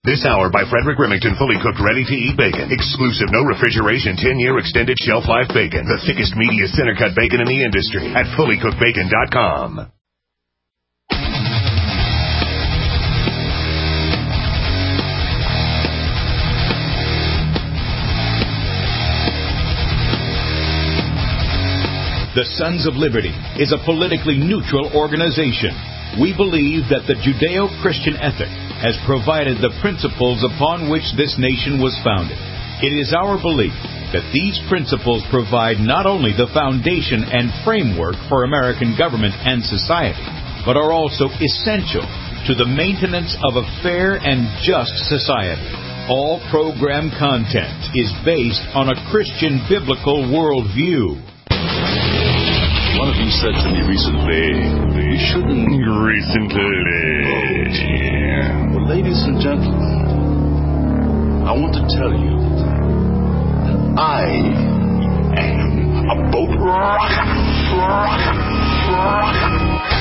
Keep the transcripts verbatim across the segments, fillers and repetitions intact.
This hour by Frederick Remington, fully cooked, ready-to-eat bacon. Exclusive, no refrigeration, ten-year extended shelf life bacon. The thickest, meatiest, center-cut bacon in the industry at fully cooked bacon dot com. The Sons of Liberty is a politically neutral organization. We believe that the Judeo-Christian ethic has provided the principles upon which this nation was founded. It is our belief that these principles provide not only the foundation and framework for American government and society, but are also essential to the maintenance of a fair and just society. All program content is based on a Christian biblical worldview. One of you said to me recently, you shouldn't... Recently. Oh, well, ladies and gentlemen, I want to tell you that I am a boat rocker. Rocker. Rocker.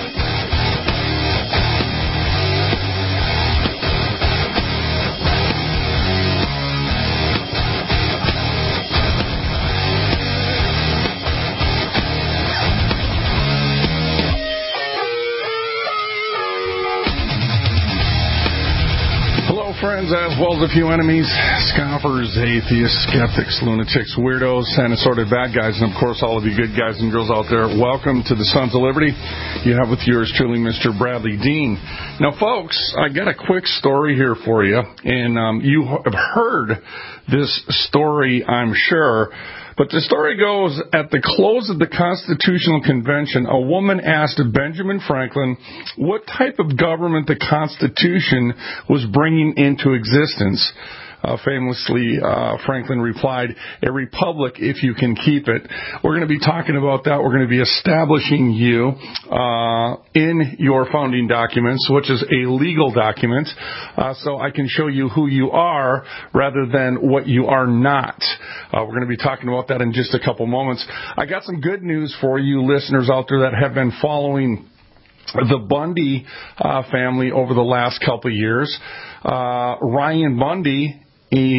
Friends, as well as a few enemies, scoffers, atheists, skeptics, lunatics, weirdos, and assorted bad guys, and of course all of you good guys and girls out there, welcome to the Sons of Liberty. You have with yours truly Mister Bradley Dean. Now folks, I got a quick story here for you, and um, you have heard this story, I'm sure. But the story goes, at the close of the Constitutional Convention, a woman asked Benjamin Franklin what type of government the Constitution was bringing into existence. Uh, famously, uh, Franklin replied, "A republic if you can keep it." We're going to be talking about that. We're going to be establishing you uh, in your founding documents, which is a legal document, uh, so I can show you who you are rather than what you are not. Uh, we're going to be talking about that in just a couple moments. I got some good news for you listeners out there that have been following the Bundy uh, family over the last couple of years. Uh, Ryan Bundy, a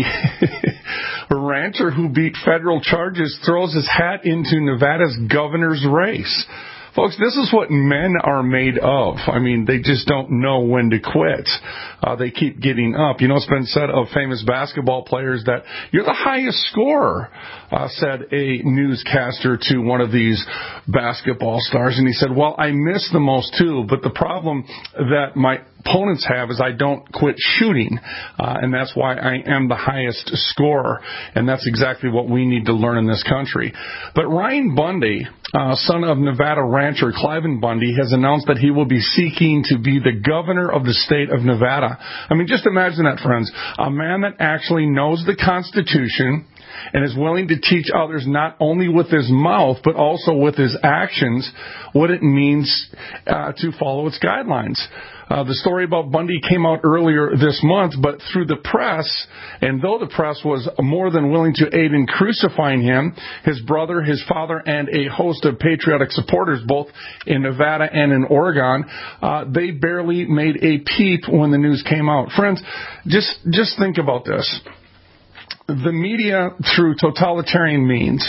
rancher who beat federal charges, throws his hat into Nevada's governor's race. Folks, this is what men are made of. I mean, they just don't know when to quit. Uh, they keep getting up. You know, it's been said of famous basketball players that you're the highest scorer, uh, said a newscaster to one of these basketball stars. And he said, well, I miss the most too, but the problem that my opponents have is I don't quit shooting, uh, and that's why I am the highest scorer, and that's exactly what we need to learn in this country. But Ryan Bundy, uh, son of Nevada rancher Cliven Bundy, has announced that he will be seeking to be the governor of the state of Nevada. I mean, just imagine that, friends. A man that actually knows the Constitution and is willing to teach others not only with his mouth, but also with his actions, what it means uh, to follow its guidelines. Uh, the story about Bundy came out earlier this month, but through the press, and though the press was more than willing to aid in crucifying him, his brother, his father, and a host of patriotic supporters, both in Nevada and in Oregon, uh, they barely made a peep when the news came out. Friends, just just think about this. The media, through totalitarian means,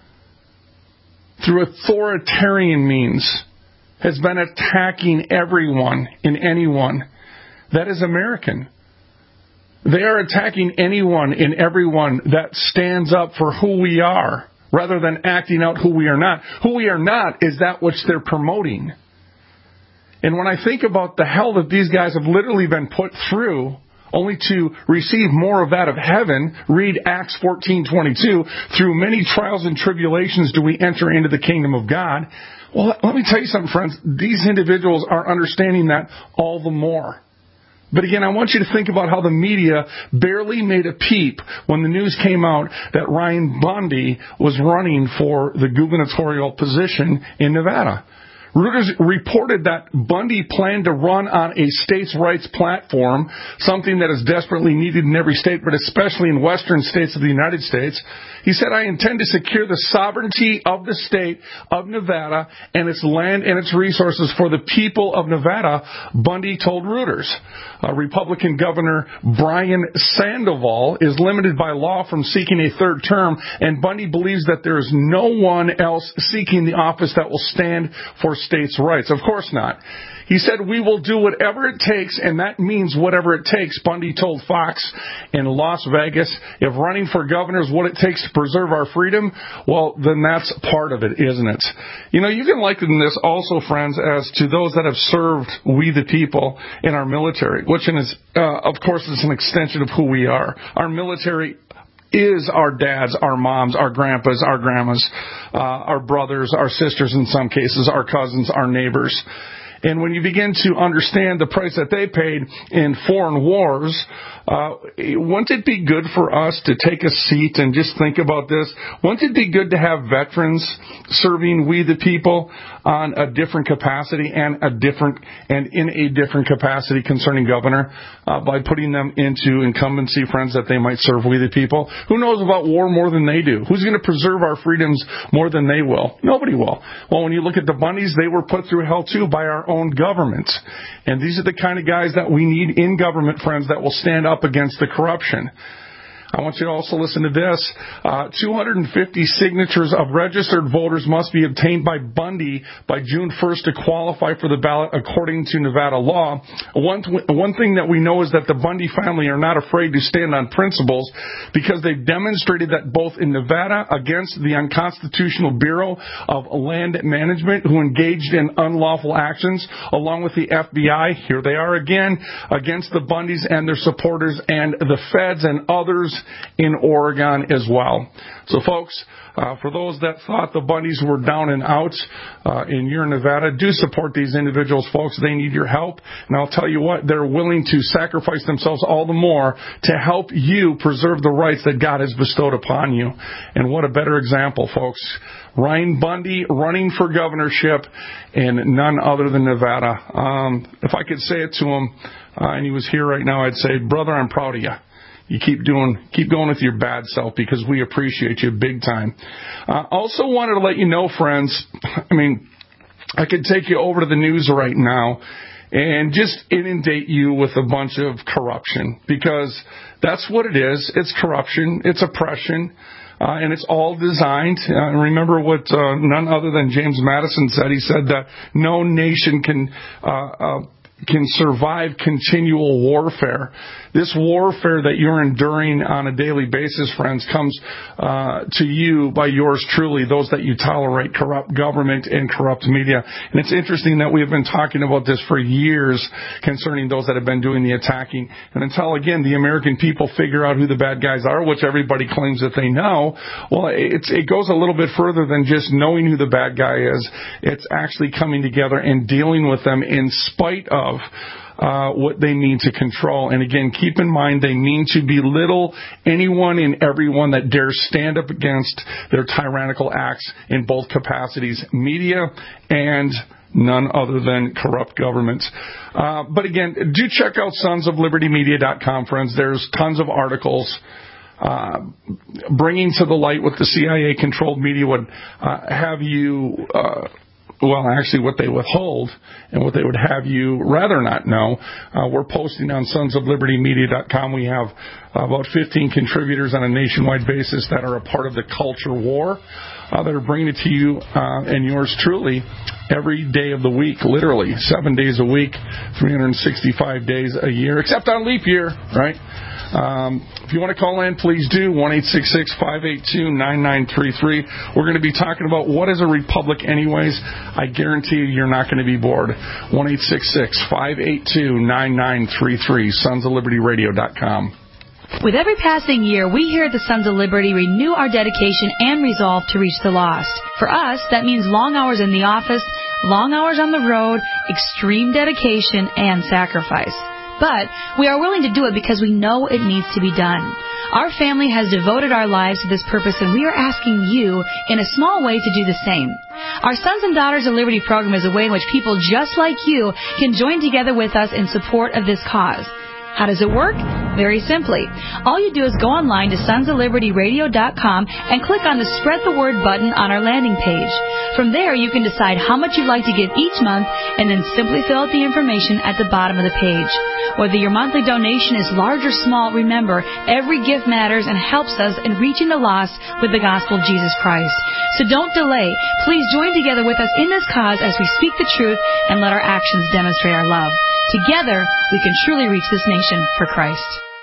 through authoritarian means, has been attacking everyone and anyone that is American. They are attacking anyone and everyone that stands up for who we are, rather than acting out who we are not. Who we are not is that which they're promoting. And when I think about the hell that these guys have literally been put through, only to receive more of that of heaven, read Acts fourteen twenty-two, through many trials and tribulations do we enter into the kingdom of God. Well, let me tell you something, friends. These individuals are understanding that all the more. But again, I want you to think about how the media barely made a peep when the news came out that Ryan Bundy was running for the gubernatorial position in Nevada. Reuters reported that Bundy planned to run on a states' rights platform, something that is desperately needed in every state, but especially in western states of the United States. He said, I intend to secure the sovereignty of the state of Nevada and its land and its resources for the people of Nevada, Bundy told Reuters. Uh, Republican Governor Brian Sandoval is limited by law from seeking a third term, and Bundy believes that there is no one else seeking the office that will stand for states' rights. Of course not. He said, we will do whatever it takes, and that means whatever it takes, Bundy told Fox in Las Vegas. If running for governor is what it takes to preserve our freedom, well, then that's part of it, isn't it? You know, you can liken this also, friends, as to those that have served we the people in our military, which is, uh, of course, is an extension of who we are. Our military is our dads, our moms, our grandpas, our grandmas, uh, our brothers, our sisters in some cases, our cousins, our neighbors. And when you begin to understand the price that they paid in foreign wars, uh, wouldn't it be good for us to take a seat and just think about this? Wouldn't it be good to have veterans serving we the people on a different capacity and a different and in a different capacity concerning governor uh, by putting them into incumbency, friends, that they might serve we the people? Who knows about war more than they do? Who's going to preserve our freedoms more than they will? Nobody will. Well, when you look at the Bundys, they were put through hell too by our own government. And these are the kind of guys that we need in government, friends, that will stand up against the corruption. I want you to also listen to this. Uh, two hundred fifty signatures of registered voters must be obtained by Bundy by June first to qualify for the ballot according to Nevada law. One, one thing that we know is that the Bundy family are not afraid to stand on principles because they've demonstrated that both in Nevada against the unconstitutional Bureau of Land Management who engaged in unlawful actions, along with the F B I, here they are again, against the Bundys and their supporters and the feds and others in Oregon as well. So, folks, uh, for those that thought the Bundys were down and out uh, in your Nevada, do support these individuals, folks. They need your help. And I'll tell you what, they're willing to sacrifice themselves all the more to help you preserve the rights that God has bestowed upon you. And what a better example, folks. Ryan Bundy running for governorship in none other than Nevada. Um, if I could say it to him, uh, and he was here right now, I'd say, brother, I'm proud of you. You keep doing, keep going with your bad self because we appreciate you big time. Uh, also wanted to let you know, friends, I mean, I could take you over to the news right now and just inundate you with a bunch of corruption because that's what it is. It's corruption. It's oppression. Uh, and it's all designed. Uh, remember what uh, none other than James Madison said. He said that no nation can uh, uh, can survive continual warfare. This warfare that you're enduring on a daily basis, friends, comes uh, to you by yours truly, those that you tolerate corrupt government and corrupt media. And it's interesting that we have been talking about this for years concerning those that have been doing the attacking. And until, again, the American people figure out who the bad guys are, which everybody claims that they know, well, it's, it goes a little bit further than just knowing who the bad guy is. It's actually coming together and dealing with them in spite of Uh, what they mean to control. And again, keep in mind, they mean to belittle anyone and everyone that dares stand up against their tyrannical acts in both capacities, media and none other than corrupt governments. Uh, but again, do check out sons of liberty media dot com, friends. There's tons of articles uh, bringing to the light what the C I A-controlled media would uh, have you uh Well, actually, what they withhold and what they would have you rather not know. Uh, we're posting on sons of liberty media dot com. We have uh, about fifteen contributors on a nationwide basis that are a part of the culture war uh, that are bringing it to you uh, and yours truly every day of the week, literally seven days a week, three hundred sixty-five days a year, except on leap year, right? Um, if you want to call in, please do, one eight six six, five eight two, nine nine three three. We're going to be talking about what is a republic anyways. I guarantee you you're not going to be bored. one eight six six, five eight two, nine nine three three, sons of liberty radio dot com. With every passing year, we here at the Sons of Liberty renew our dedication and resolve to reach the lost. For us, that means long hours in the office, long hours on the road, extreme dedication, and sacrifice. But we are willing to do it because we know it needs to be done. Our family has devoted our lives to this purpose, and we are asking you, in a small way, to do the same. Our Sons and Daughters of Liberty program is a way in which people just like you can join together with us in support of this cause. How does it work? Very simply. All you do is go online to sons of liberty radio dot com and click on the Spread the Word button on our landing page. From there, you can decide how much you'd like to give each month and then simply fill out the information at the bottom of the page. Whether your monthly donation is large or small, remember, every gift matters and helps us in reaching the lost with the gospel of Jesus Christ. So don't delay. Please join together with us in this cause as we speak the truth and let our actions demonstrate our love. Together, we can truly reach this nation for Christ.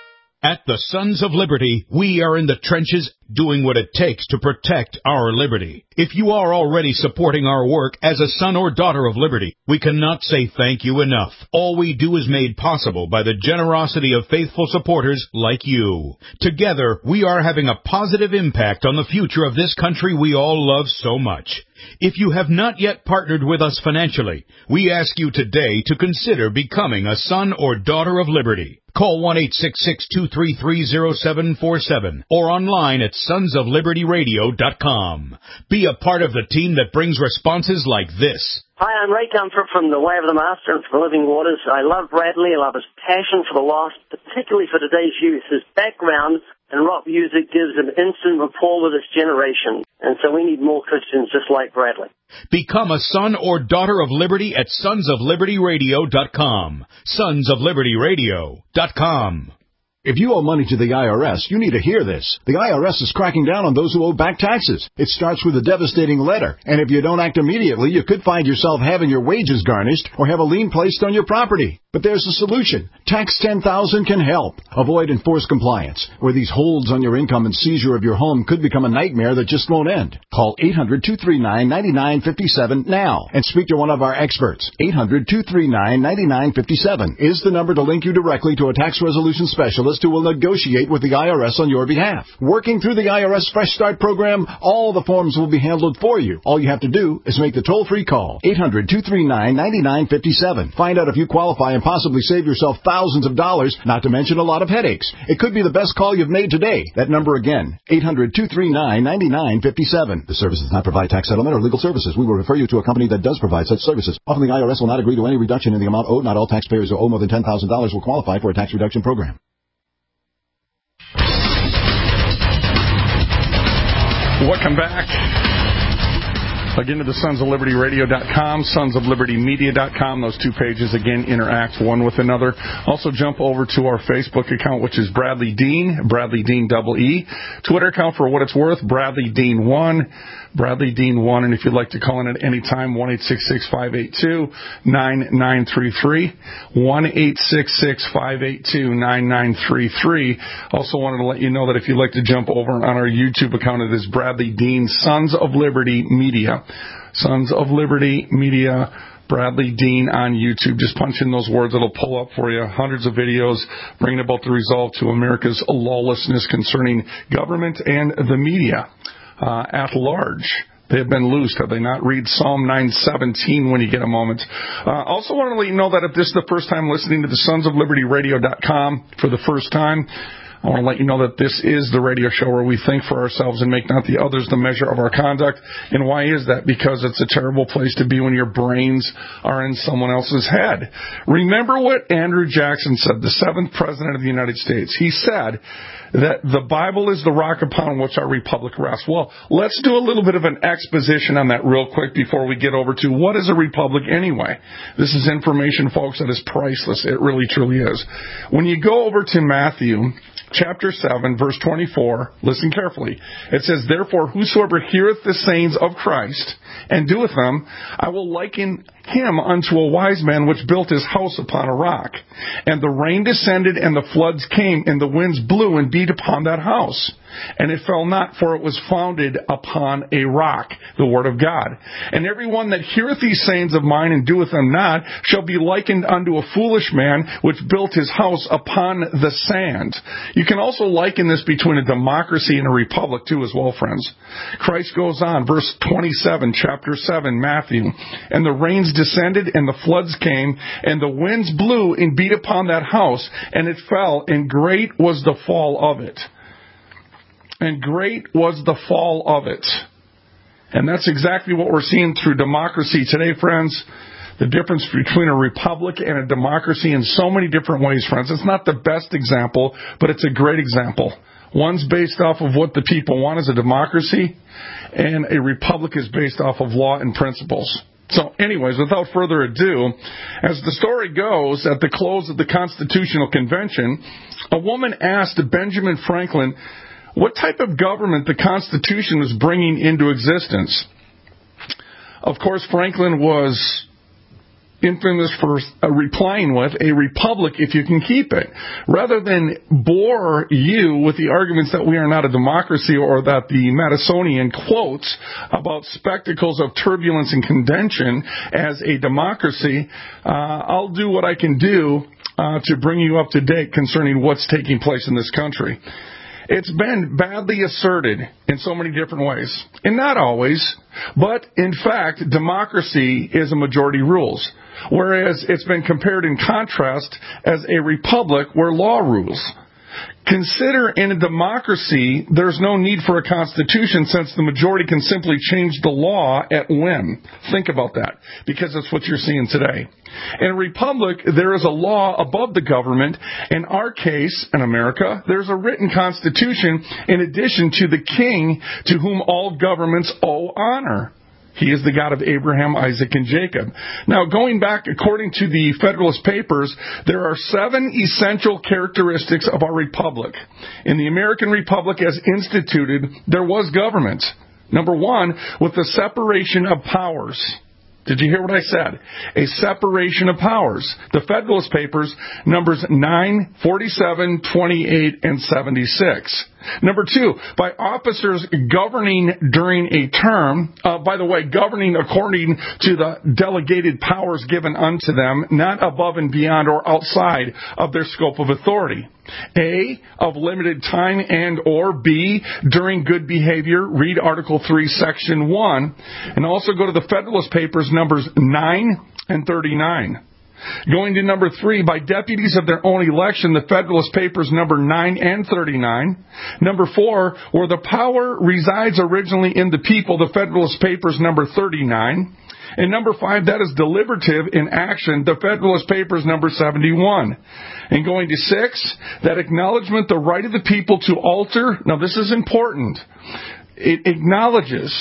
At the Sons of Liberty, we are in the trenches doing what it takes to protect our liberty. If you are already supporting our work as a son or daughter of liberty, we cannot say thank you enough. All we do is made possible by the generosity of faithful supporters like you. Together, we are having a positive impact on the future of this country we all love so much. If you have not yet partnered with us financially, we ask you today to consider becoming a son or daughter of liberty. Call one eight six six, two three three, zero seven four seven or online at sons of liberty radio dot com. Be a part of the team that brings responses like this. Hi, I'm Ray Comfort from The Way of the Master and for Living Waters. I love Bradley. I love his passion for the lost, particularly for today's youth. His background and rock music gives an instant rapport with this generation. And so we need more Christians just like Bradley. Become a son or daughter of liberty at sons of liberty radio dot com. sons of liberty radio dot com. If you owe money to the I R S, you need to hear this. The I R S is cracking down on those who owe back taxes. It starts with a devastating letter, and if you don't act immediately, you could find yourself having your wages garnished or have a lien placed on your property. But there's a solution. Tax ten thousand can help. Avoid enforced compliance, where these holds on your income and seizure of your home could become a nightmare that just won't end. Call eight hundred, two three nine, nine nine five seven now and speak to one of our experts. eight hundred, two three nine, nine nine five seven is the number to link you directly to a tax resolution specialist who will negotiate with the I R S on your behalf. Working through the I R S Fresh Start program, all the forms will be handled for you. All you have to do is make the toll-free call. eight hundred, two three nine, nine nine five seven. Find out if you qualify and possibly save yourself thousands of dollars, not to mention a lot of headaches. It could be the best call you've made today. That number again, eight hundred, two three nine, nine nine five seven. The service does not provide tax settlement or legal services. We will refer you to a company that does provide such services. Often the I R S will not agree to any reduction in the amount owed. Not all taxpayers who owe more than ten thousand dollars will qualify for a tax reduction program. Welcome back. Again, to the sons of liberty radio dot com, sons of liberty media dot com. Those two pages, again, interact one with another. Also, jump over to our Facebook account, which is Bradley Dean, Bradley Dean double E. Twitter account, for what it's worth, Bradley Dean one, Bradley Dean one. And if you'd like to call in at any time, one eight six six, five eight two, nine nine three three, one eight six six, five eight two, nine nine three three. Also wanted to let you know that if you'd like to jump over on our YouTube account, it is Bradley Dean, Sons of Liberty Media. Sons of Liberty Media, Bradley Dean on YouTube. Just punch in those words. It'll pull up for you. Hundreds of videos bringing about the resolve to America's lawlessness concerning government and the media uh, at large. They have been loosed. Have they not? Read Psalm nine seventeen when you get a moment. Uh, also want to let you know that if this is the first time listening to the sons of liberty radio dot com for the first time, I want to let you know that this is the radio show where we think for ourselves and make not the others the measure of our conduct. And why is that? Because it's a terrible place to be when your brains are in someone else's head. Remember what Andrew Jackson said, the seventh president of the United States. He said that the Bible is the rock upon which our republic rests. Well, let's do a little bit of an exposition on that real quick before we get over to what is a republic anyway. This is information, folks, that is priceless. It really, truly is. When you go over to Matthew chapter seven, verse twenty-four, listen carefully. It says, "Therefore, whosoever heareth the sayings of Christ and doeth them, I will liken him unto a wise man which built his house upon a rock. And the rain descended, and the floods came, and the winds blew and beat upon that house. And it fell not, for it was founded upon a rock," the word of God. "And every one that heareth these sayings of mine and doeth them not shall be likened unto a foolish man which built his house upon the sand." You can also liken this between a democracy and a republic too as well, friends. Christ goes on, verse twenty-seven, chapter seven, Matthew, "And the rains descended, and the floods came, and the winds blew and beat upon that house, and it fell, and great was the fall of it." and great was the fall of it. And that's exactly what we're seeing through democracy today, friends. The difference between a republic and a democracy in so many different ways, friends. It's not the best example, but it's a great example. One's based off of what the people want as a democracy, and a republic is based off of law and principles. So anyways, without further ado, as the story goes, at the close of the Constitutional Convention, a woman asked Benjamin Franklin what type of government the Constitution was bringing into existence. Of course, Franklin was infamous for uh, replying with a republic if you can keep it. Rather than bore you with the arguments that we are not a democracy or that the Madisonian quotes about spectacles of turbulence and contention as a democracy, uh, I'll do what I can do uh, to bring you up to date concerning what's taking place in this country. It's been badly asserted in so many different ways, and not always, but in fact, democracy is a majority rules, whereas it's been compared in contrast as a republic where law rules. Consider in a democracy, there's no need for a constitution since the majority can simply change the law at whim. Think about that, because that's what you're seeing today. In a republic, there is a law above the government. In our case, in America, there's a written constitution in addition to the king to whom all governments owe honor. He is the God of Abraham, Isaac, and Jacob. Now, going back, according to the Federalist Papers, there are seven essential characteristics of our republic. In the American Republic as instituted, there was government. Number one, with the separation of powers. Did you hear what I said? A separation of powers. The Federalist Papers, numbers nine, forty-seven, twenty-eight, and seventy-six. Number two, by officers governing during a term, uh, by the way, governing according to the delegated powers given unto them, not above and beyond or outside of their scope of authority. A, of limited time, and or B, during good behavior. Read Article three, Section one, and also go to the Federalist Papers, numbers nine and thirty-nine. Going to number three, by deputies of their own election, the Federalist Papers number nine and thirty-nine. Number four, where the power resides originally in the people, the Federalist Papers number thirty-nine. And number five, that is deliberative in action, the Federalist Papers number seventy-one. And going to six, that acknowledgement the right of the people to alter, now this is important, it acknowledges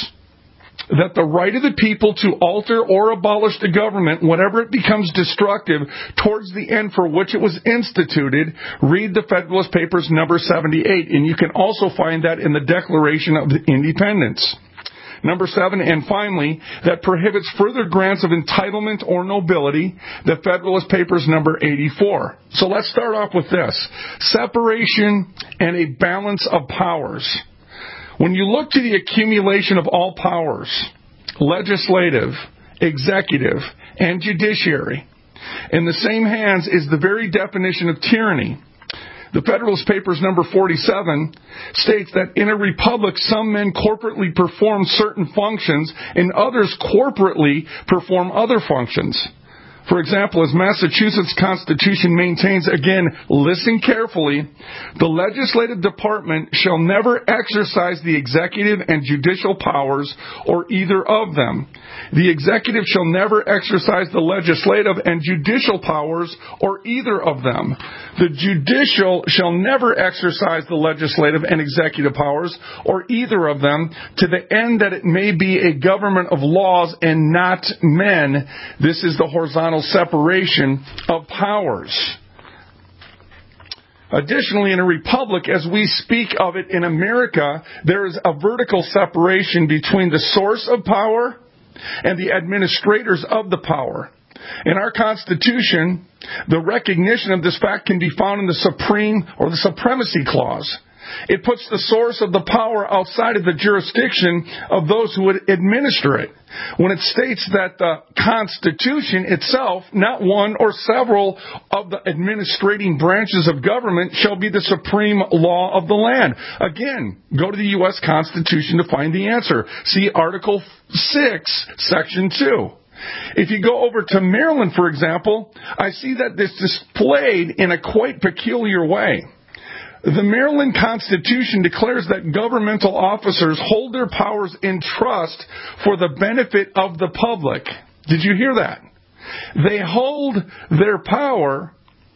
that the right of the people to alter or abolish the government whenever it becomes destructive towards the end for which it was instituted. Read the Federalist Papers number seventy-eight, and you can also find that in the Declaration of Independence. Number seven, and finally, that prohibits further grants of entitlement or nobility, the Federalist Papers number eighty-four. So let's start off with this. Separation and a balance of powers. When you look to the accumulation of all powers, legislative, executive, and judiciary, in the same hands is the very definition of tyranny. The Federalist Papers number forty-seven states that in a republic, some men corporately perform certain functions and others corporately perform other functions. For example, as Massachusetts Constitution maintains, again, listen carefully, the legislative department shall never exercise the executive and judicial powers or either of them. The executive shall never exercise the legislative and judicial powers or either of them. The judicial shall never exercise the legislative and executive powers or either of them to the end that it may be a government of laws and not men. This is the horizontal separation of powers. Additionally, in a republic, as we speak of it in America, there is a vertical separation between the source of power and the administrators of the power. In our Constitution, the recognition of this fact can be found in the Supreme or the Supremacy Clause. It puts the source of the power outside of the jurisdiction of those who would administer it. When it states that the Constitution itself, not one or several of the administrating branches of government, shall be the supreme law of the land. Again, go to the U S Constitution to find the answer. See Article six, Section two. If you go over to Maryland, for example, I see that this is displayed in a quite peculiar way. The Maryland Constitution declares that governmental officers hold their powers in trust for the benefit of the public. Did you hear that? They hold their power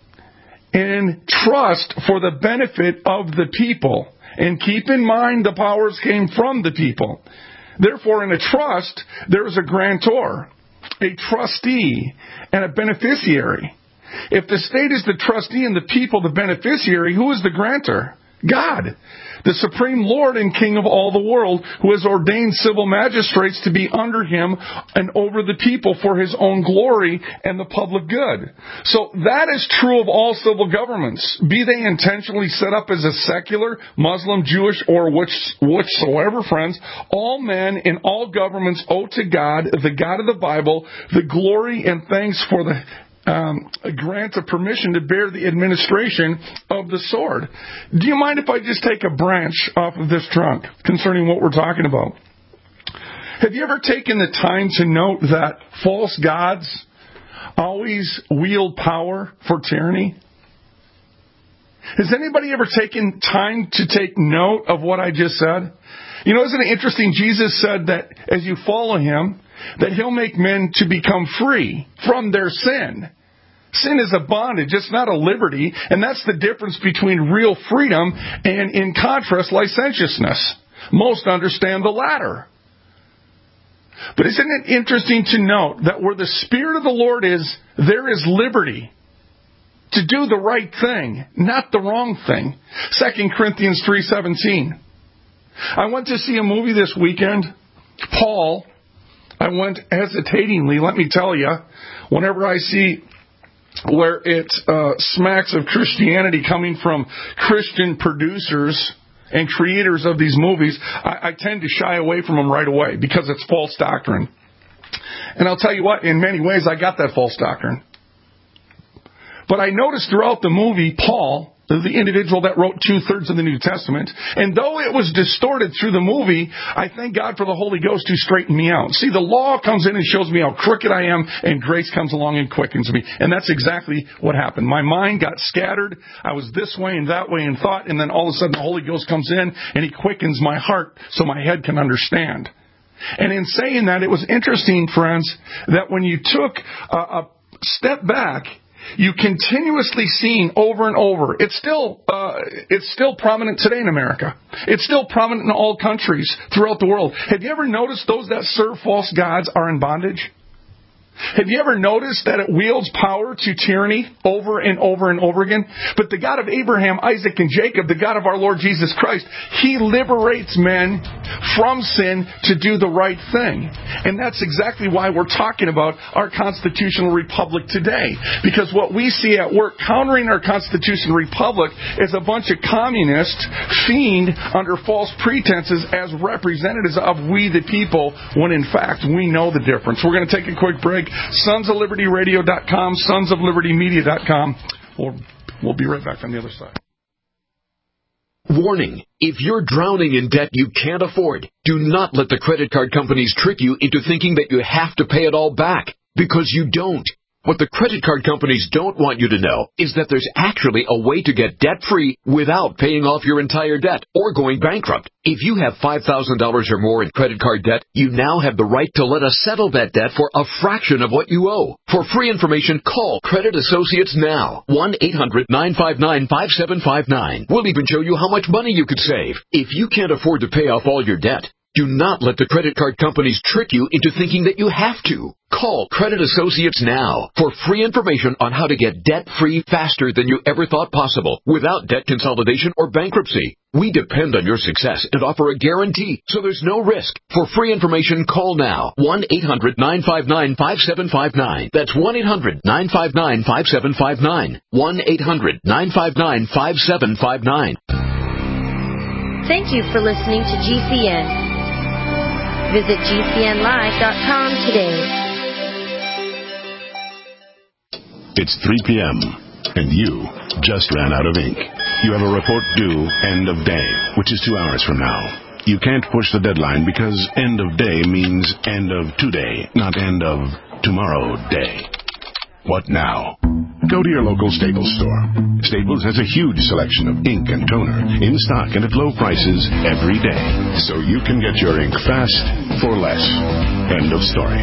in trust for the benefit of the people. And keep in mind, the powers came from the people. Therefore, in a trust, there is a grantor, a trustee, and a beneficiary. If the state is the trustee and the people the beneficiary, who is the grantor? God, the supreme Lord and King of all the world, who has ordained civil magistrates to be under him and over the people for his own glory and the public good. So that is true of all civil governments, be they intentionally set up as a secular, Muslim, Jewish, or which, whichsoever, friends. All men in all governments owe to God, the God of the Bible, the glory and thanks for the Um, a grant of permission to bear the administration of the sword. Do you mind if I just take a branch off of this trunk concerning what we're talking about? Have you ever taken the time to note that false gods always wield power for tyranny? Has anybody ever taken time to take note of what I just said? You know, isn't it interesting? Jesus said that as you follow him, that he'll make men to become free from their sin. Sin is a bondage. It's not a liberty. And that's the difference between real freedom and, in contrast, licentiousness. Most understand the latter. But isn't it interesting to note that where the Spirit of the Lord is, there is liberty to do the right thing, not the wrong thing. Second Corinthians three seventeen. I went to see a movie this weekend, Paul. I went hesitatingly, let me tell you. Whenever I see where it uh, smacks of Christianity coming from Christian producers and creators of these movies, I, I tend to shy away from them right away because it's false doctrine. And I'll tell you what, in many ways I got that false doctrine. But I noticed throughout the movie, Paul, the individual that wrote two-thirds of the New Testament, and though it was distorted through the movie, I thank God for the Holy Ghost to straighten me out. See, the law comes in and shows me how crooked I am, and grace comes along and quickens me. And that's exactly what happened. My mind got scattered. I was this way and that way in thought, and then all of a sudden the Holy Ghost comes in, and he quickens my heart so my head can understand. And in saying that, it was interesting, friends, that when you took a, a step back, you continuously seen over and over. It's still uh, it's still prominent today in America. It's still prominent in all countries throughout the world. Have you ever noticed those that serve false gods are in bondage? Have you ever noticed that it wields power to tyranny over and over and over again? But the God of Abraham, Isaac, and Jacob, the God of our Lord Jesus Christ, He liberates men from sin to do the right thing. And that's exactly why we're talking about our constitutional republic today. Because what we see at work countering our constitutional republic is a bunch of communists feigned under false pretenses as representatives of we the people, when in fact we know the difference. We're going to take a quick break. sons of liberty radio dot com, sons of liberty media dot com. We'll, we'll be right back on the other side. Warning. If you're drowning in debt you can't afford, do not let the credit card companies trick you into thinking that you have to pay it all back, because you don't. What the credit card companies don't want you to know is that there's actually a way to get debt-free without paying off your entire debt or going bankrupt. If you have five thousand dollars or more in credit card debt, you now have the right to let us settle that debt for a fraction of what you owe. For free information, call Credit Associates now. one eight hundred nine five nine five seven five nine. We'll even show you how much money you could save. If you can't afford to pay off all your debt, do not let the credit card companies trick you into thinking that you have to. Call Credit Associates now for free information on how to get debt-free faster than you ever thought possible without debt consolidation or bankruptcy. We depend on your success and offer a guarantee, so there's no risk. For free information, call now. one eight hundred nine five nine five seven five nine. That's one eight hundred nine five nine five seven five nine. one eight hundred nine five nine five seven five nine. Thank you for listening to G C N. Visit G C N live dot com today. It's three p.m. and you just ran out of ink. You have a report due end of day, which is two hours from now. You can't push the deadline because end of day means end of today, not end of tomorrow day. What now? Go to your local Staples store. Staples has a huge selection of ink and toner in stock and at low prices every day, so you can get your ink fast for less. End of story.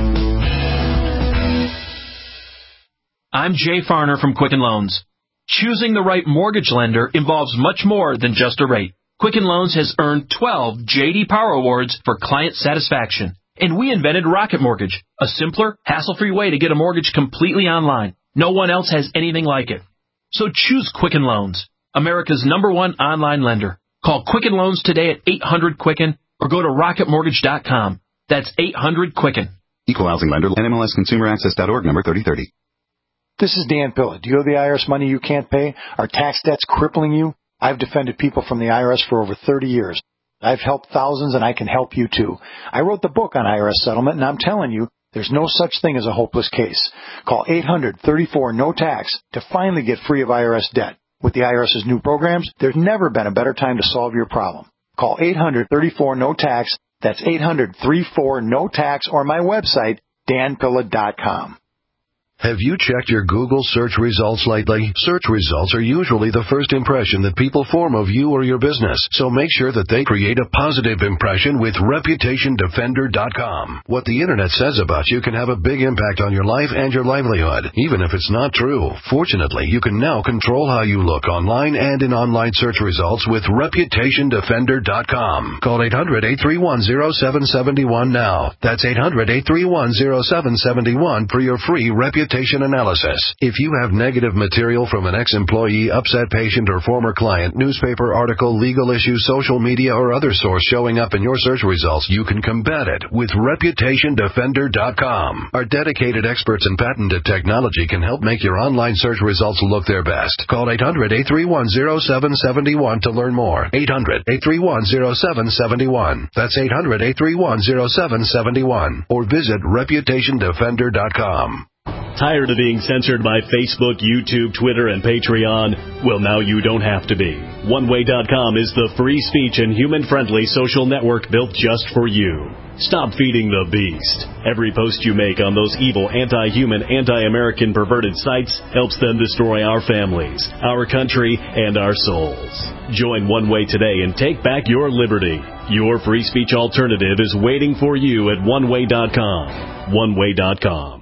I'm Jay Farner from Quicken Loans. Choosing the right mortgage lender involves much more than just a rate. Quicken Loans has earned twelve J D Power Awards for client satisfaction. And we invented Rocket Mortgage, a simpler, hassle-free way to get a mortgage completely online. No one else has anything like it. So choose Quicken Loans, America's number one online lender. Call Quicken Loans today at eight hundred Quicken or go to rocket mortgage dot com. That's eight hundred Quicken. Equal housing lender, N M L S consumer access dot org, number thirty thirty. This is Dan Pilla. Do you owe the I R S money you can't pay? Are tax debts crippling you? I've defended people from the I R S for over thirty years. I've helped thousands, and I can help you, too. I wrote the book on I R S settlement, and I'm telling you, there's no such thing as a hopeless case. Call eight hundred thirty-four no tax to finally get free of I R S debt. With the IRS's new programs, there's never been a better time to solve your problem. Call eight hundred thirty-four no tax. That's eight hundred thirty-four no tax, or my website, dan pilla dot com. Have you checked your Google search results lately? Search results are usually the first impression that people form of you or your business, so make sure that they create a positive impression with reputation defender dot com. What the Internet says about you can have a big impact on your life and your livelihood, even if it's not true. Fortunately, you can now control how you look online and in online search results with reputation defender dot com. Call eight hundred, eight three one, zero seven seven one now. That's eight hundred, eight three one, zero seven seven one for your free reputation analysis. If you have negative material from an ex-employee, upset patient, or former client, newspaper article, legal issue, social media, or other source showing up in your search results, you can combat it with reputation defender dot com. Our dedicated experts in patented technology can help make your online search results look their best. Call eight hundred, eight three one, zero seven seven one to learn more. eight hundred, eight three one, zero seven seven one. That's eight hundred, eight three one, zero seven seven one. Or visit reputation defender dot com. Tired of being censored by Facebook, YouTube, Twitter, and Patreon? Well, now you don't have to be. one way dot com is the free speech and human-friendly social network built just for you. Stop feeding the beast. Every post you make on those evil, anti-human, anti-American perverted sites helps them destroy our families, our country, and our souls. Join One Way today and take back your liberty. Your free speech alternative is waiting for you at one way dot com. one way dot com.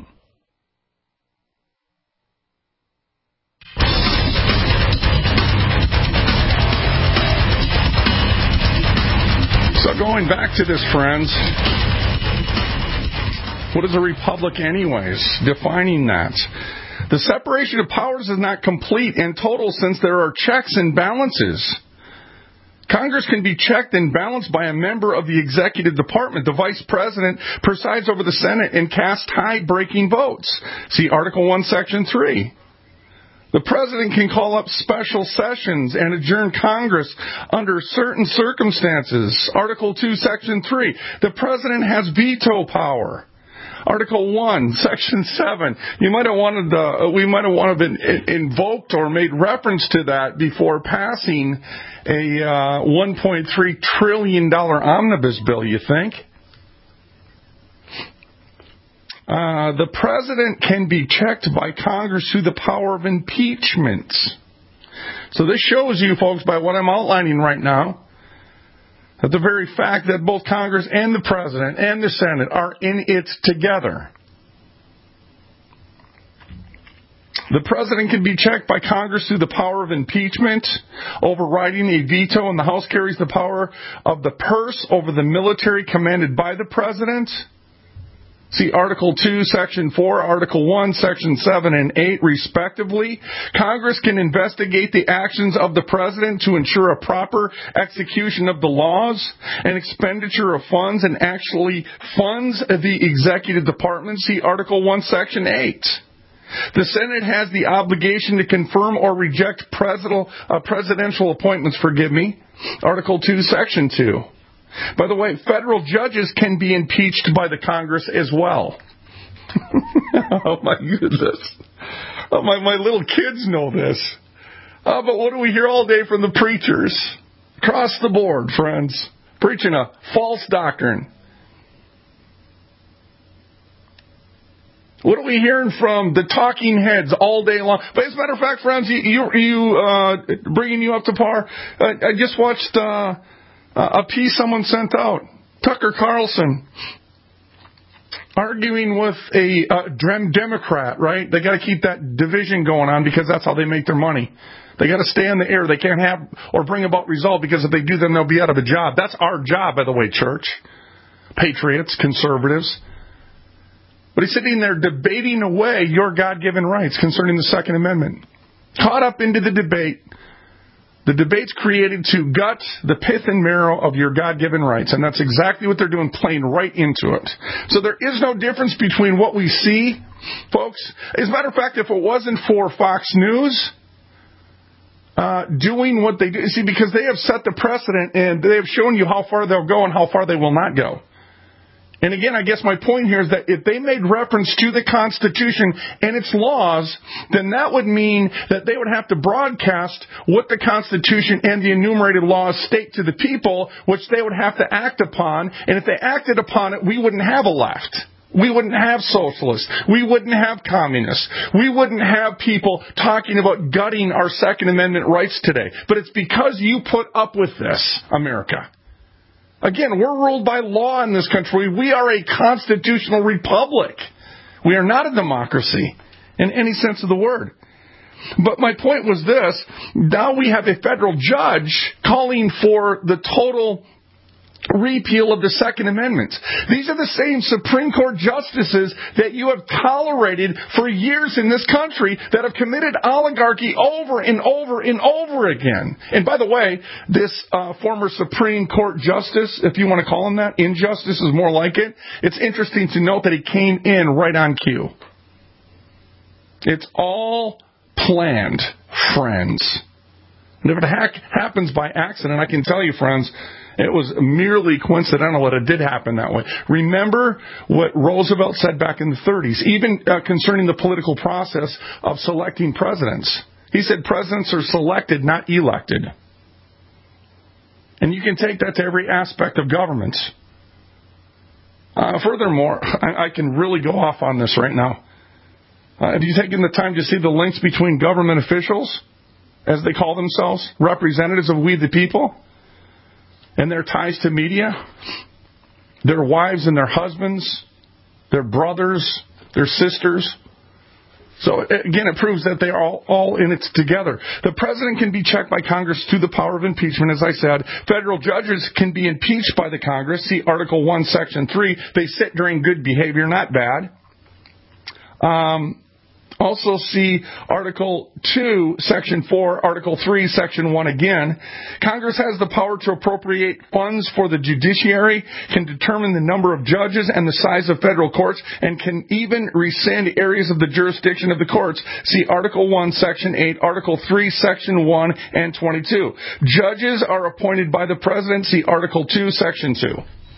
So going back to this, friends, what is a republic anyways? Defining that. The separation of powers is not complete and total since there are checks and balances. Congress can be checked and balanced by a member of the executive department. The vice president presides over the Senate and casts tie-breaking votes. See Article one, Section three. The president can call up special sessions and adjourn Congress under certain circumstances. Article two, Section three. The president has veto power. Article one, Section seven. You might have wanted uh, we might have wanted been invoked or made reference to that before passing a uh, one point three trillion dollars omnibus bill, you think? Uh, the president can be checked by Congress through the power of impeachment. So this shows you, folks, by what I'm outlining right now, that the very fact that both Congress and the president and the Senate are in it together. The president can be checked by Congress through the power of impeachment, overriding a veto, and the House carries the power of the purse over the military commanded by the president. See Article two, Section four, Article one, Section seven and eight, respectively. Congress can investigate the actions of the President to ensure a proper execution of the laws and expenditure of funds and actually funds the Executive Department. See Article one, Section eight. The Senate has the obligation to confirm or reject presidential, uh, presidential appointments, forgive me. Article two, Section two. By the way, federal judges can be impeached by the Congress as well. Oh, my goodness. Oh, my, my little kids know this. Oh, but what do we hear all day from the preachers? Across the board, friends. Preaching a false doctrine. What are we hearing from the talking heads all day long? But as a matter of fact, friends, you, you, you uh, bringing you up to par, uh, I just watched uh, a piece someone sent out. Tucker Carlson arguing with a uh, Democrat, right? They got to keep that division going on because that's how they make their money. They got to stay in the air. They can't have or bring about result because if they do, then they'll be out of a job. That's our job, by the way, church. Patriots, conservatives. But he's sitting there debating away your God-given rights concerning the Second Amendment. Caught up into the debate. The debate's created to gut the pith and marrow of your God-given rights. And that's exactly what they're doing, playing right into it. So there is no difference between what we see, folks. As a matter of fact, if it wasn't for Fox News uh, doing what they do, see, because they have set the precedent and they have shown you how far they'll go and how far they will not go. And again, I guess my point here is that if they made reference to the Constitution and its laws, then that would mean that they would have to broadcast what the Constitution and the enumerated laws state to the people, which they would have to act upon. And if they acted upon it, we wouldn't have a left. We wouldn't have socialists. We wouldn't have communists. We wouldn't have people talking about gutting our Second Amendment rights today. But it's because you put up with this, America. Again, we're ruled by law in this country. We are a constitutional republic. We are not a democracy in any sense of the word. But my point was this. Now we have a federal judge calling for the total repeal of the Second Amendment. These are the same Supreme Court justices that you have tolerated for years in this country that have committed oligarchy over and over and over again. And by the way, this uh, former Supreme Court justice, if you want to call him that, injustice is more like it. It's interesting to note that he came in right on cue. It's all planned, friends. And if it ha- happens by accident, I can tell you, friends, it was merely coincidental that it did happen that way. Remember what Roosevelt said back in the thirties, even uh, concerning the political process of selecting presidents. He said presidents are selected, not elected. And you can take that to every aspect of government. Uh, furthermore, I, I can really go off on this right now. Uh, have you taken the time to see the links between government officials, as they call themselves, representatives of we the people, and their ties to media, their wives and their husbands, their brothers, their sisters? So again, it proves that they are all, all in it together. The president can be checked by Congress through the power of impeachment, as I said. Federal judges can be impeached by the Congress. See Article one, Section three. They sit during good behavior, not bad. Um... Also see Article two, Section four, Article three, Section one again. Congress has the power to appropriate funds for the judiciary, can determine the number of judges and the size of federal courts, and can even rescind areas of the jurisdiction of the courts. See Article one, Section eight, Article three, Section one, and twenty-two. Judges are appointed by the President. See Article two, Section two.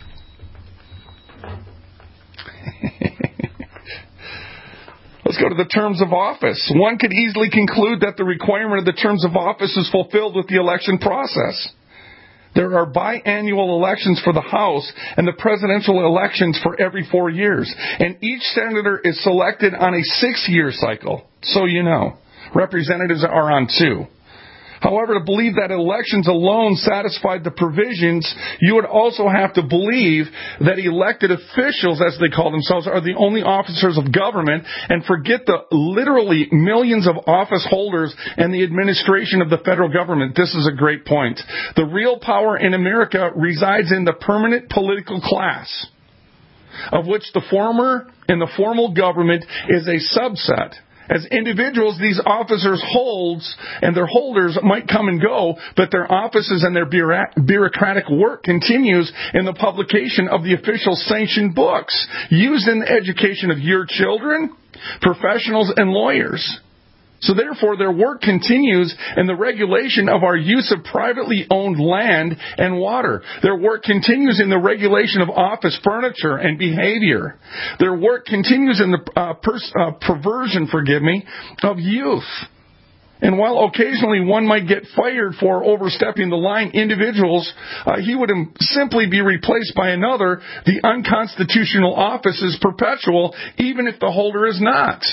Let's go to the terms of office. One could easily conclude that the requirement of the terms of office is fulfilled with the election process. There are biannual elections for the House and the presidential elections for every four years. And each senator is selected on a six-year cycle. So you know. Representatives are on two. However, to believe that elections alone satisfied the provisions, you would also have to believe that elected officials, as they call themselves, are the only officers of government, and forget the literally millions of office holders and the administration of the federal government. This is a great point. The real power in America resides in the permanent political class, of which the former and the formal government is a subset. As individuals, these officers holds and their holders might come and go, but their offices and their bureaucratic work continues in the publication of the official sanctioned books used in the education of your children, professionals, and lawyers. So therefore, their work continues in the regulation of our use of privately owned land and water. Their work continues in the regulation of office furniture and behavior. Their work continues in the uh, pers- uh, perversion, forgive me, of youth. And while occasionally one might get fired for overstepping the line, individuals, uh, he would simply be replaced by another. The unconstitutional office is perpetual, even if the holder is not.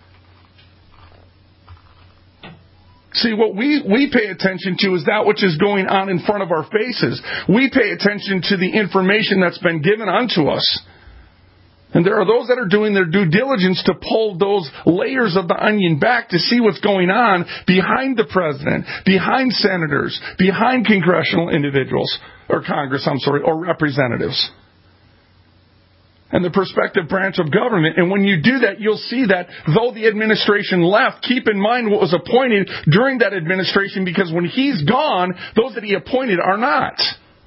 See, what we, we pay attention to is that which is going on in front of our faces. We pay attention to the information that's been given unto us. And there are those that are doing their due diligence to pull those layers of the onion back to see what's going on behind the president, behind senators, behind congressional individuals, or Congress, I'm sorry, or representatives. And the prospective branch of government. And when you do that, you'll see that though the administration left, keep in mind what was appointed during that administration, because when he's gone, those that he appointed are not.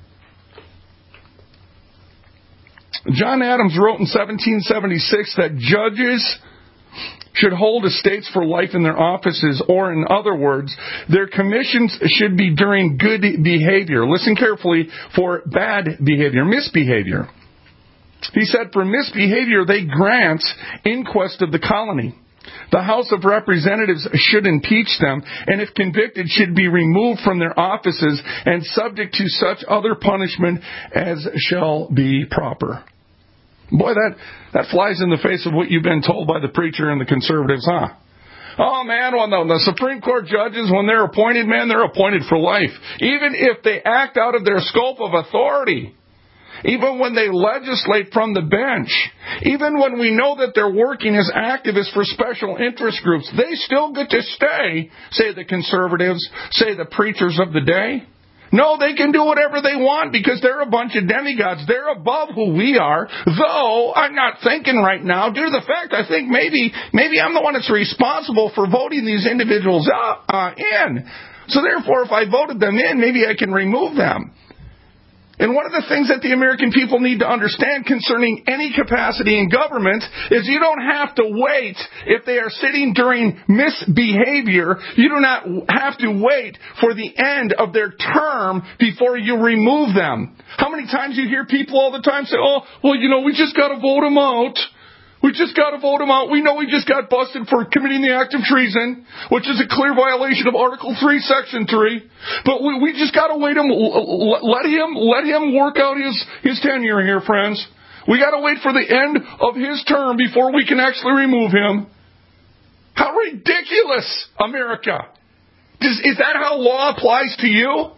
John Adams wrote in seventeen seventy-six that judges should hold estates for life in their offices, or in other words, their commissions should be during good behavior. Listen carefully, for bad behavior, misbehavior. He said for misbehavior, they grant inquest of the colony. The House of Representatives should impeach them, and if convicted, should be removed from their offices and subject to such other punishment as shall be proper. Boy, that, that flies in the face of what you've been told by the preacher and the conservatives, huh? Oh, man, when the, the Supreme Court judges, when they're appointed, man, they're appointed for life. Even if they act out of their scope of authority. Even when they legislate from the bench. Even when we know that they're working as activists for special interest groups, they still get to stay, say the conservatives, say the preachers of the day. No, they can do whatever they want because they're a bunch of demigods. They're above who we are. Though, I'm not thinking right now, due to the fact I think maybe maybe I'm the one that's responsible for voting these individuals uh, uh, in. So therefore, if I voted them in, maybe I can remove them. And one of the things that the American people need to understand concerning any capacity in government is you don't have to wait if they are sitting during misbehavior. You do not have to wait for the end of their term before you remove them. How many times you hear people all the time say, oh, well, you know, we just got to vote them out. We just got to vote him out. We know he just got busted for committing the act of treason, which is a clear violation of Article three, Section three. But we, we just got to wait him, let him, let him work out his, his tenure here, friends. We got to wait for the end of his term before we can actually remove him. How ridiculous, America. Is, is that how law applies to you?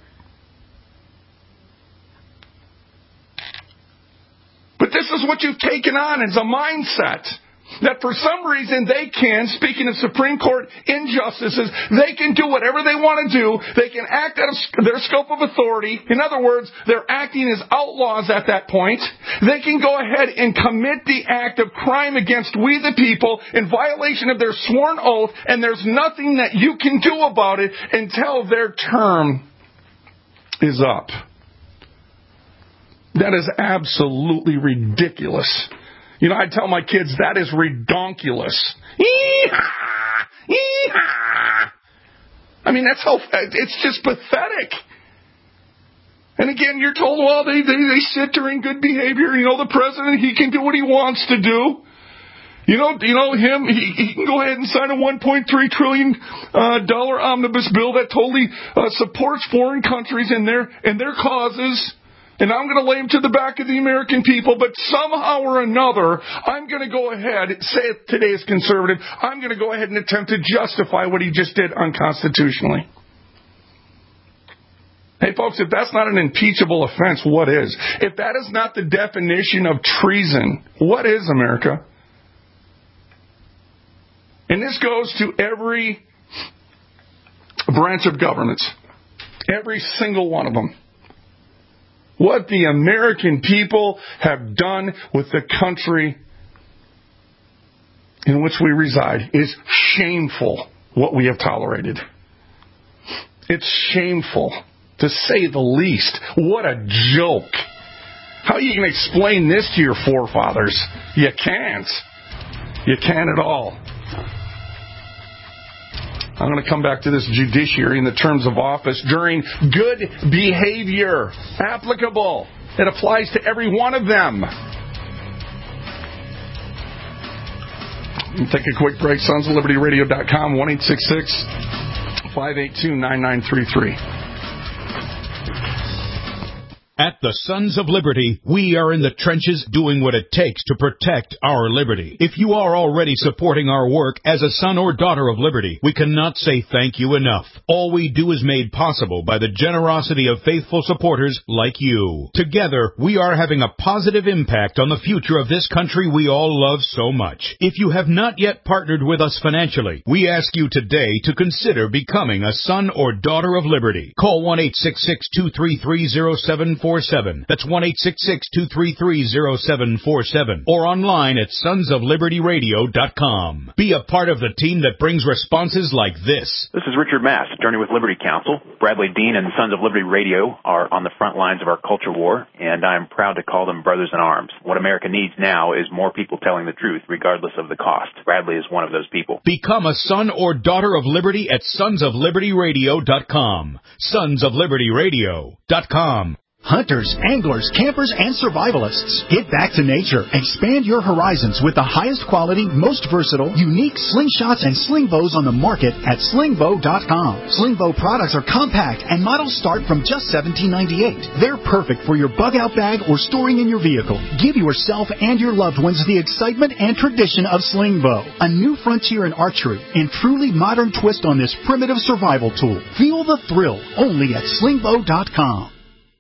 But this is what you've taken on as a mindset. That for some reason they can, speaking of Supreme Court injustices, they can do whatever they want to do. They can act out of their scope of authority. In other words, they're acting as outlaws at that point. They can go ahead and commit the act of crime against we the people in violation of their sworn oath, and there's nothing that you can do about it until their term is up. That is absolutely ridiculous. You know, I tell my kids, that is redonkulous. Yee-haw! Yee-haw! I mean, that's how, it's just pathetic. And again, you're told, well, they, they, they sit during good behavior. You know, the president, he can do what he wants to do. You know, you know him, he, he can go ahead and sign a one point three trillion dollars uh, omnibus bill that totally uh, supports foreign countries and their, and their causes. And I'm going to lay him to the back of the American people, but somehow or another, I'm going to go ahead, say it today as conservative, I'm going to go ahead and attempt to justify what he just did unconstitutionally. Hey folks, if that's not an impeachable offense, what is? If that is not the definition of treason, what is, America? And this goes to every branch of government. Every single one of them. What the American people have done with the country in which we reside is shameful, what we have tolerated. It's shameful, to say the least. What a joke. How are you going to explain this to your forefathers? You can't. You can't at all. I'm going to come back to this judiciary in the terms of office during good behavior. Applicable. It applies to every one of them. Take a quick break. Sons of Liberty Radio dot com, one eight six six, five eight two, nine nine three three. At the Sons of Liberty, we are in the trenches doing what it takes to protect our liberty. If you are already supporting our work as a son or daughter of liberty, we cannot say thank you enough. All we do is made possible by the generosity of faithful supporters like you. Together, we are having a positive impact on the future of this country we all love so much. If you have not yet partnered with us financially, we ask you today to consider becoming a son or daughter of liberty. Call one eight six six, two three three, zero seven four seven. That's one eight six six, two three three, zero seven four seven. Or online at sons of liberty radio dot com. Be a part of the team that brings responses like this. This is Richard Mass, attorney with Liberty Counsel. Bradley Dean and Sons of Liberty Radio are on the front lines of our culture war, and I am proud to call them brothers in arms. What America needs now is more people telling the truth, regardless of the cost. Bradley is one of those people. Become a son or daughter of liberty at sons of liberty radio dot com. sons of liberty radio dot com. Hunters, anglers, campers, and survivalists. Get back to nature. Expand your horizons with the highest quality, most versatile, unique slingshots and sling bows on the market at sling bow dot com. Sling bow products are compact and models start from just seventeen ninety-eight. They're perfect for your bug out bag or storing in your vehicle. Give yourself and your loved ones the excitement and tradition of sling bow. A new frontier in archery and truly modern twist on this primitive survival tool. Feel the thrill only at sling bow dot com.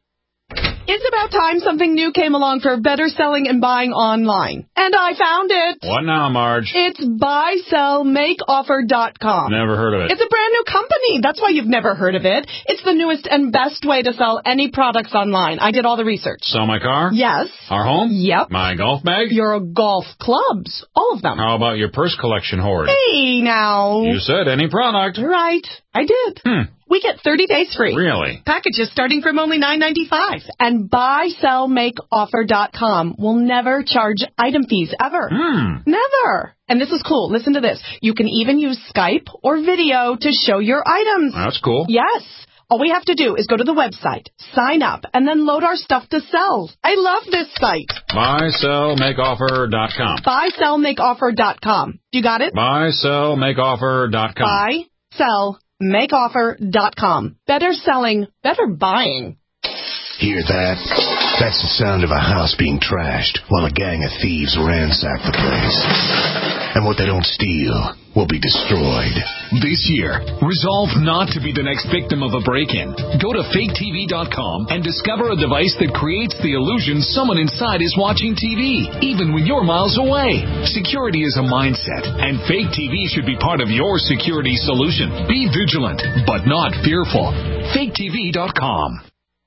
It's about time something new came along for better selling and buying online. And I found it. What now, Marge? It's buy sell make offer dot com. Never heard of it. It's a brand new company. That's why you've never heard of it. It's the newest and best way to sell any products online. I did all the research. Sell my car? Yes. Our home? Yep. My golf bag? Your golf clubs. All of them. How about your purse collection hoard? Hey, now. You said any product. Right. I did. Hmm. We get thirty days free. Really? Packages starting from only nine ninety-five. And buy sell make offer dot com will never charge item fees ever. Hmm. Never. And this is cool. Listen to this. You can even use Skype or video to show your items. That's cool. Yes. All we have to do is go to the website, sign up, and then load our stuff to sell. I love this site. buy sell make offer dot com. buy sell make offer dot com. You got it? buy sell make offer dot com. buy sell make offer dot com. Better selling, better buying. Hear that? That's the sound of a house being trashed while a gang of thieves ransack the place. And what they don't steal will be destroyed. This year, resolve not to be the next victim of a break-in. Go to fake T V dot com and discover a device that creates the illusion someone inside is watching T V, even when you're miles away. Security is a mindset, and Fake T V should be part of your security solution. Be vigilant, but not fearful. fake T V dot com.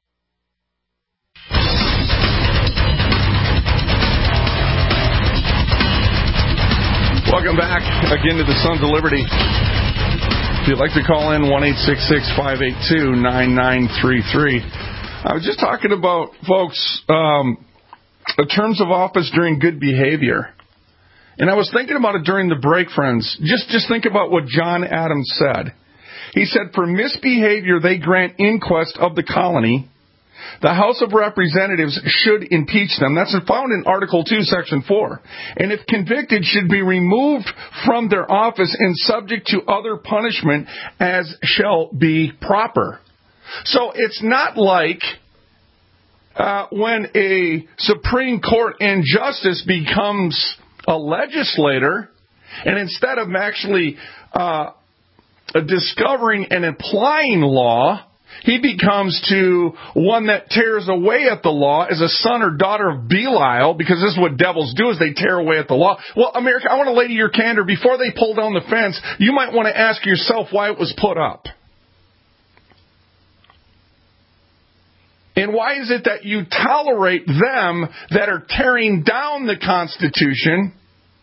Welcome back again to the Sons of Liberty. If you'd like to call in, one eight six six, five eight two, nine nine three three. I was just talking about, folks, um, terms of office during good behavior. And I was thinking about it during the break, friends. Just, just think about what John Adams said. He said, for misbehavior, they grant inquest of the colony. The House of Representatives should impeach them. That's found in Article two, Section four. And if convicted, should be removed from their office and subject to other punishment as shall be proper. So it's not like uh, when a Supreme Court injustice becomes a legislator, and instead of actually uh, discovering and applying law, he becomes to one that tears away at the law as a son or daughter of Belial, because this is what devils do, is they tear away at the law. Well, America, I want to lay to your candor, before they pull down the fence, you might want to ask yourself why it was put up. And why is it that you tolerate them that are tearing down the Constitution?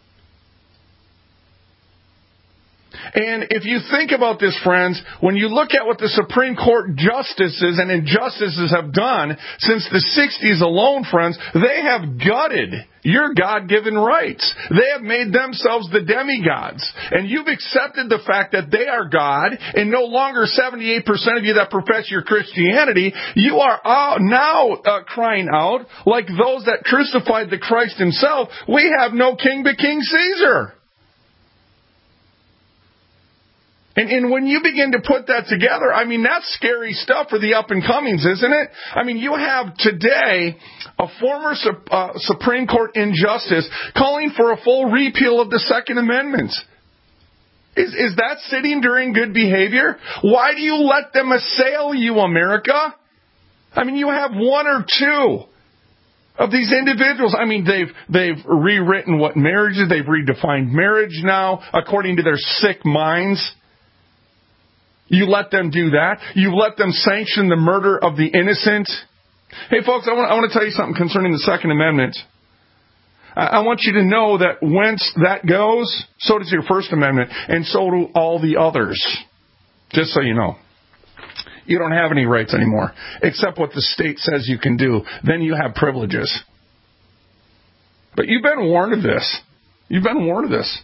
And if you think about this, friends, when you look at what the Supreme Court justices and injustices have done since the sixties alone, friends, they have gutted your God-given rights. They have made themselves the demigods. And you've accepted the fact that they are God, and no longer seventy-eight percent of you that profess your Christianity, you are now uh, crying out, like those that crucified the Christ himself, we have no king but King Caesar. And, and when you begin to put that together, I mean, that's scary stuff for the up-and-comings, isn't it? I mean, you have today a former uh, Supreme Court injustice calling for a full repeal of the Second Amendment. Is, is that sitting during good behavior? Why do you let them assail you, America? I mean, you have one or two of these individuals. I mean, they've they've rewritten what marriage is. They've redefined marriage now according to their sick minds. You let them do that. You let them sanction the murder of the innocent. Hey, folks, I want, I want to tell you something concerning the Second Amendment. I, I want you to know that whence that goes, so does your First Amendment, and so do all the others. Just so you know. You don't have any rights anymore, except what the state says you can do. Then you have privileges. But you've been warned of this. You've been warned of this.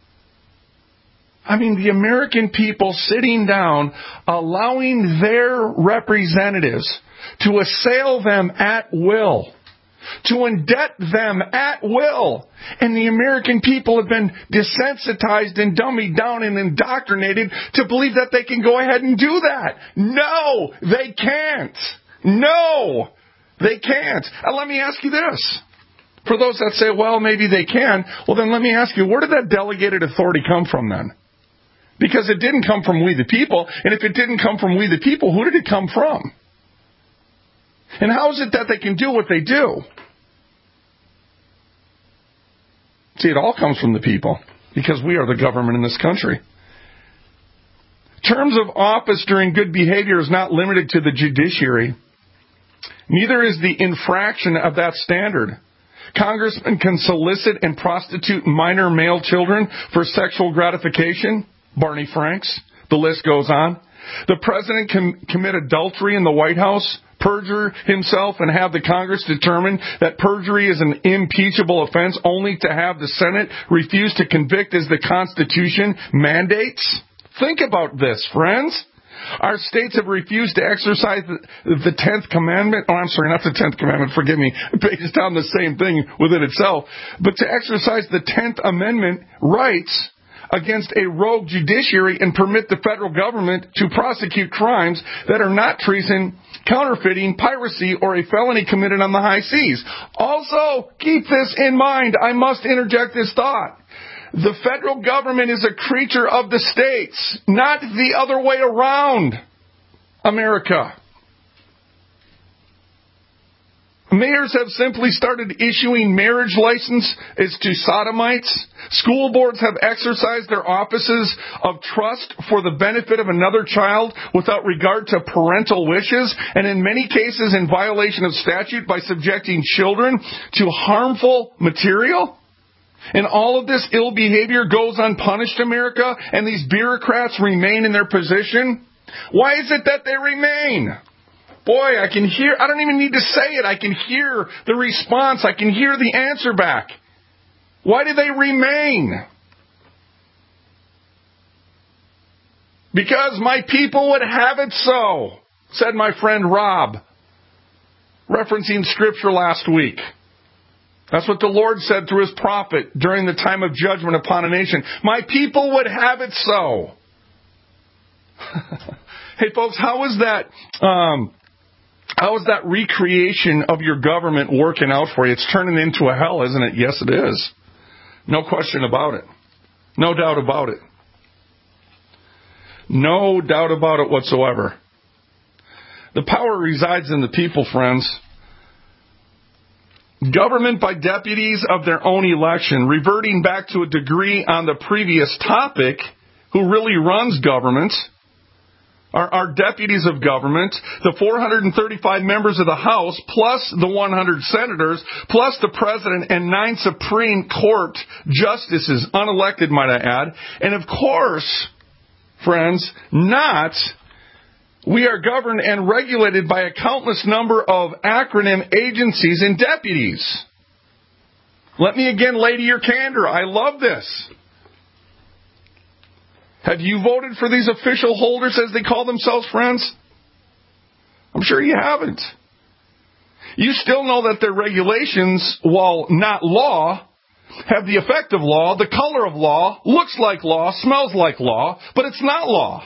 I mean, the American people sitting down, allowing their representatives to assail them at will, to indebt them at will. And the American people have been desensitized and dummied down and indoctrinated to believe that they can go ahead and do that. No, they can't. No, they can't. And let me ask you this. For those that say, well, maybe they can, well, then let me ask you, where did that delegated authority come from then? Because it didn't come from we the people, and if it didn't come from we the people, who did it come from? And how is it that they can do what they do? See, it all comes from the people, because we are the government in this country. Terms of office during good behavior is not limited to the judiciary. Neither is the infraction of that standard. Congressmen can solicit and prostitute minor male children for sexual gratification. Barney Franks. The list goes on. The president can commit adultery in the White House, perjure himself, and have the Congress determine that perjury is an impeachable offense only to have the Senate refuse to convict as the Constitution mandates. Think about this, friends. Our states have refused to exercise the tenth commandment. Oh, I'm sorry, not the tenth commandment, forgive me. It's down the same thing within itself. But to exercise the tenth Amendment rights against a rogue judiciary and permit the federal government to prosecute crimes that are not treason, counterfeiting, piracy, or a felony committed on the high seas. Also, keep this in mind. I must interject this thought. The federal government is a creature of the states, not the other way around, America. Mayors have simply started issuing marriage licenses to sodomites. School boards have exercised their offices of trust for the benefit of another child without regard to parental wishes, and in many cases in violation of statute by subjecting children to harmful material. And all of this ill behavior goes unpunished, America, and these bureaucrats remain in their position. Why is it that they remain? Boy, I can hear, I don't even need to say it. I can hear the response. I can hear the answer back. Why do they remain? Because my people would have it so, said my friend Rob, referencing scripture last week. That's what the Lord said through his prophet during the time of judgment upon a nation. My people would have it so. Hey, folks, how is that... Um, How is that recreation of your government working out for you? It's turning into a hell, isn't it? Yes, it is. No question about it. No doubt about it. No doubt about it whatsoever. The power resides in the people, friends. Government by deputies of their own election, reverting back to a degree on the previous topic, who really runs government, are our deputies of government, the four hundred thirty-five members of the House, plus the one hundred senators, plus the president and nine Supreme Court justices, unelected, might I add. And of course, friends, not, we are governed and regulated by a countless number of acronym agencies and deputies. Let me again lay to your candor. I love this. Have you voted for these official holders, as they call themselves, friends? I'm sure you haven't. You still know that their regulations, while not law, have the effect of law, the color of law, looks like law, smells like law, but it's not law.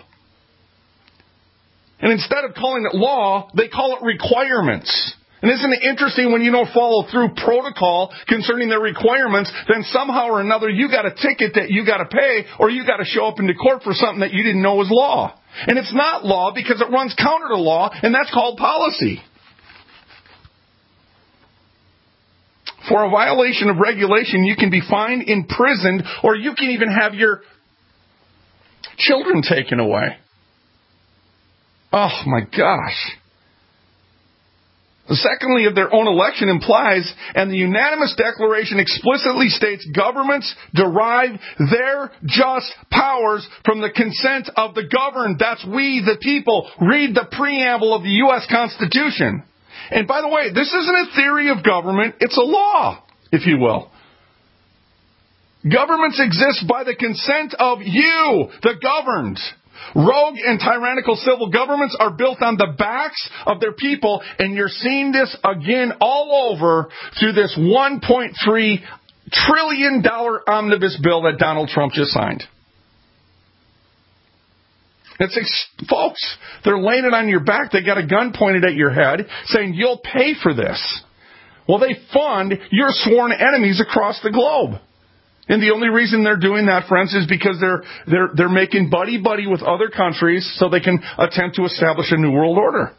And instead of calling it law, they call it requirements. And isn't it interesting when you don't follow through protocol concerning their requirements, then somehow or another you got a ticket that you got to pay, or you got to show up into court for something that you didn't know was law. And it's not law because it runs counter to law, and that's called policy. For a violation of regulation, you can be fined, imprisoned, or you can even have your children taken away. Oh my gosh. Secondly, of their own election implies, and the unanimous declaration explicitly states, governments derive their just powers from the consent of the governed. That's we, the people. Read the preamble of the U S Constitution. And by the way, this isn't a theory of government. It's a law, if you will. Governments exist by the consent of you, the governed. Rogue and tyrannical civil governments are built on the backs of their people, and you're seeing this again all over through this one point three trillion dollars omnibus bill that Donald Trump just signed. It's, folks, they're laying it on your back. They got a gun pointed at your head saying, you'll pay for this. Well, they fund your sworn enemies across the globe. And the only reason they're doing that, friends, is because they're they're they're making buddy-buddy with other countries so they can attempt to establish a new world order.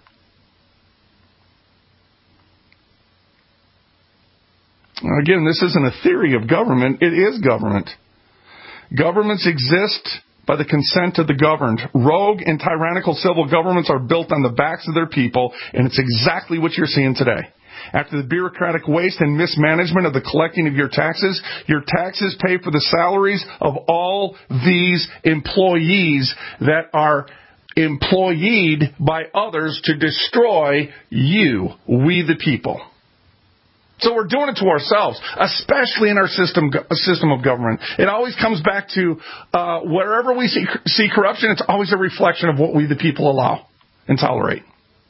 Again, this isn't a theory of government. It is government. Governments exist by the consent of the governed. Rogue and tyrannical civil governments are built on the backs of their people, and it's exactly what you're seeing today. After the bureaucratic waste and mismanagement of the collecting of your taxes, your taxes pay for the salaries of all these employees that are employed by others to destroy you, we the people. So we're doing it to ourselves, especially in our system system of government. It always comes back to uh, wherever we see, see corruption, it's always a reflection of what we the people allow and tolerate.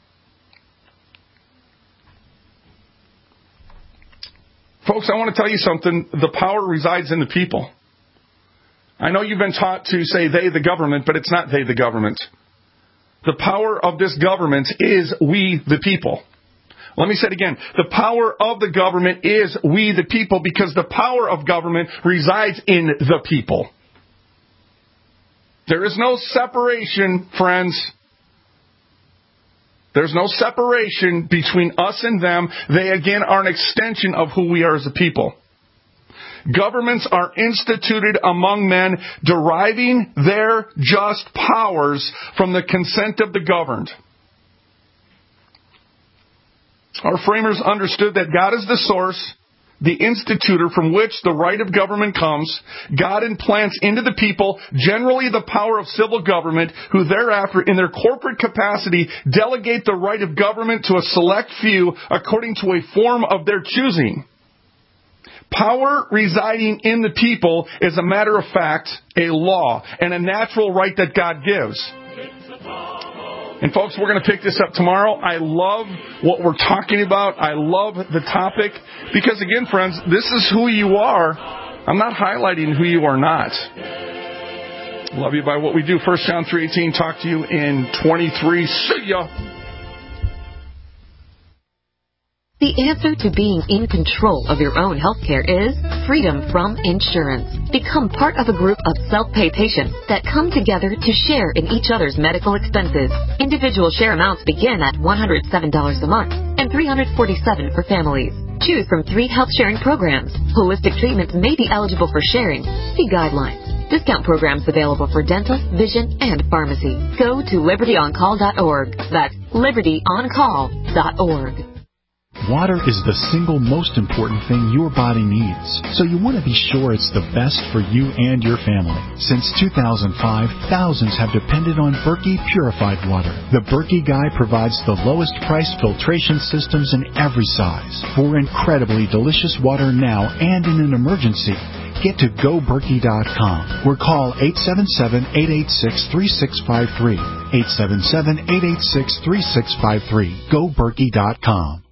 Folks, I want to tell you something. The power resides in the people. I know you've been taught to say they, the government, but it's not they, the government. The power of this government is we, the people. Let me say it again. The power of the government is we, the people, because the power of government resides in the people. There is no separation, friends. There's no separation between us and them. They, again, are an extension of who we are as a people. Governments are instituted among men, deriving their just powers from the consent of the governed. Our framers understood that God is the source, the institutor from which the right of government comes. God implants into the people generally the power of civil government, who thereafter, in their corporate capacity, delegate the right of government to a select few according to a form of their choosing. Power residing in the people is, a matter of fact, a law and a natural right that God gives. And folks, we're going to pick this up tomorrow. I love what we're talking about. I love the topic. Because again, friends, this is who you are. I'm not highlighting who you are not. Love you by what we do. First John three eighteen. Talk to you in twenty-three. See ya. The answer to being in control of your own healthcare is freedom from insurance. Become part of a group of self-pay patients that come together to share in each other's medical expenses. Individual share amounts begin at one hundred seven dollars a month and three hundred forty-seven dollars for families. Choose from three health sharing programs. Holistic treatments may be eligible for sharing. See guidelines. Discount programs available for dental, vision, and pharmacy. Go to liberty on call dot org. That's liberty on call dot org. Water is the single most important thing your body needs, so you want to be sure it's the best for you and your family. Since two thousand five, thousands have depended on Berkey purified water. The Berkey Guy provides the lowest priced filtration systems in every size for incredibly delicious water now and in an emergency. Get to go berkey dot com or call eight seven seven, eight eight six, three six five three. eight seven seven, eight eight six, three six five three. go berkey dot com.